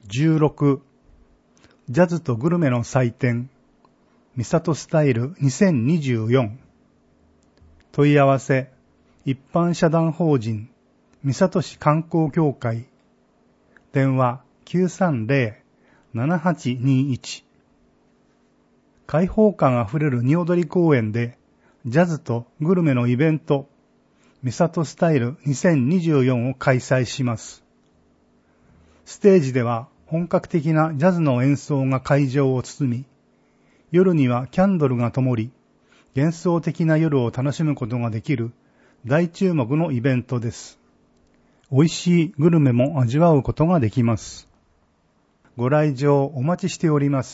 16ジャズとグルメの祭典三郷スタイル2024問い合わせ一般社団法人三郷市観光協会電話 930-7821 開放感あふれるに踊り公園でジャズとグルメのイベント三郷スタイル2024を開催します。ステージでは本格的なジャズの演奏が会場を包み、夜にはキャンドルが灯り、幻想的な夜を楽しむことができる大注目のイベントです。美味しいグルメも味わうことができます。ご来場お待ちしております。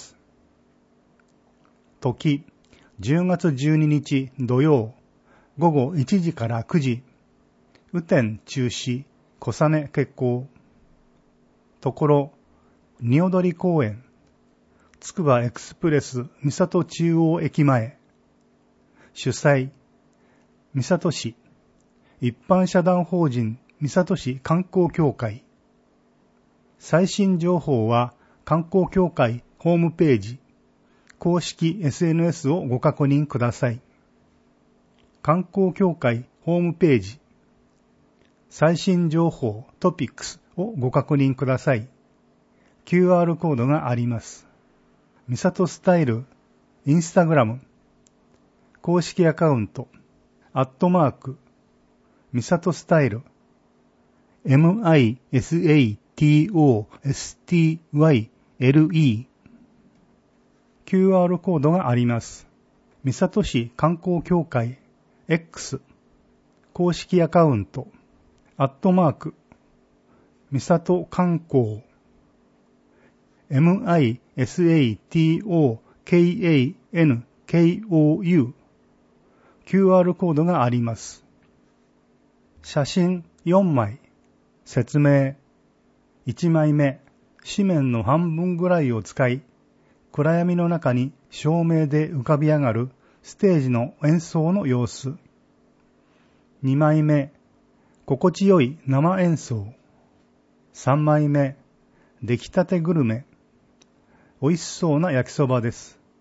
時、10月12日土曜、午後1時から9時、雨天中止、小雨決行。ところ、に踊り公園、つくばエクスプレス三郷中央駅前。主催、三郷市、一般社団法人三郷市観光協会。最新情報は観光協会ホームページ、公式 SNS をご確認ください。観光協会ホームページ、最新情報トピックスをご確認ください。QR コードがあります。三郷スタイル、インスタグラム、公式アカウント、@三郷スタイル、MISATOSTYLE、QR コードがあります。三郷市観光協会 X、公式アカウント、@三郷観光、MISATOKANKOU、QR コードがあります。写真4枚、説明。1枚目、紙面の半分ぐらいを使い、暗闇の中に照明で浮かび上がるステージの演奏の様子。2枚目、心地よい生演奏。3枚目、出来たてグルメ。美味しそうな焼きそばです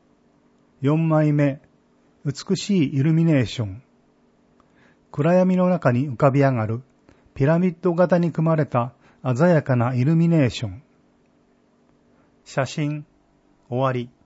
。4枚目、美しいイルミネーション。暗闇の中に浮かび上がるピラミッド型に組まれた鮮やかなイルミネーション。写真、終わり。